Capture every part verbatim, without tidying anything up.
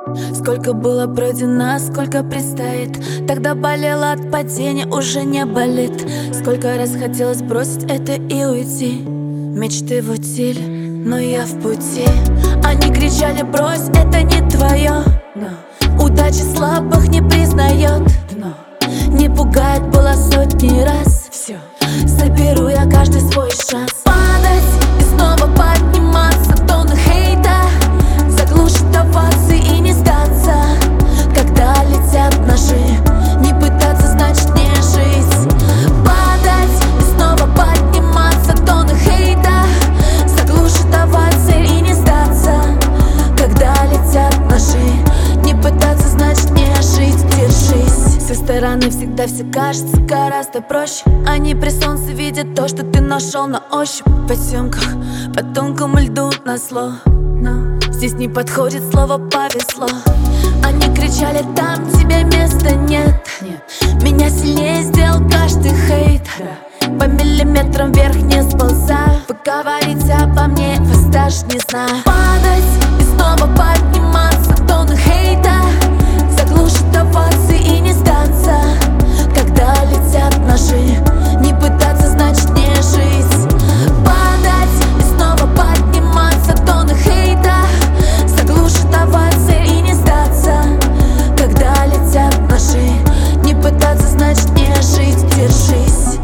Сколько было пройдено, сколько предстоит. Тогда болело от падения, уже не болит. Сколько раз хотелось бросить это и уйти. Мечты в утиль, но я в пути. Они кричали: брось, это не твое. Удача слабых не признает. Не пугает, было сотни раз. Все, заберу я каждый свой шанс. Падать и снова подниматься, тонны хейта заглушит овации и не сдаться. Когда летят ножи, не пытаться, значит не жизнь. Падать и снова подниматься, тонны хейта заглушит овации и не сдаться. Когда летят ножи, не пытаться, значит не жить. Держись. Со стороны всегда все кажется гораздо проще. Они при солнце видят то, что ты нашел на ощупь. В потемках, по тонкому льду назло. Но здесь не подходит слово «повезло». Они кричали: там тебе места нет. Меня сильнее сделал каждый хейт. По миллиметрам вверх не сползаю. Вы говорите обо мне, вас даже не знаю. Падать и снова подниматься, тонны хейта заглушит овации и не сдаться. Когда летят ножи, не пытаться, значит не жизнь. Падать и снова подниматься, тонны хейта заглушит овации и не сдаться. Когда летят ножи, не пытаться, значит не жить. Держись.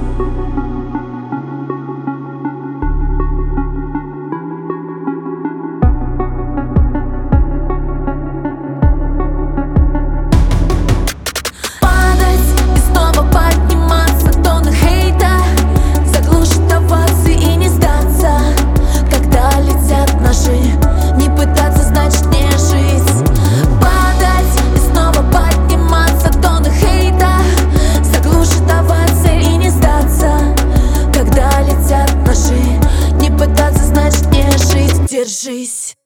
Держись.